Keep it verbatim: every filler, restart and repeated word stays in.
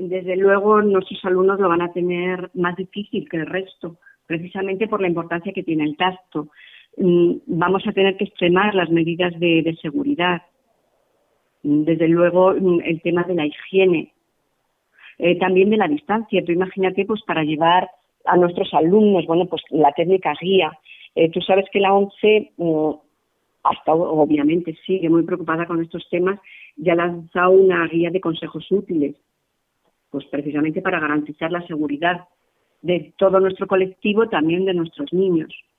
desde luego nuestros alumnos lo van a tener más difícil que el resto, precisamente por la importancia que tiene el tacto. Vamos a tener que extremar las medidas de, de seguridad. Desde luego el tema de la higiene, eh, también de la distancia. Tú imagínate, pues para llevar a nuestros alumnos, bueno, pues la técnica guía. Eh, tú sabes que la ONCE, eh, hasta obviamente sigue muy preocupada con estos temas, ya ha lanzado una guía de consejos útiles, pues precisamente para garantizar la seguridad de todo nuestro colectivo, también de nuestros niños.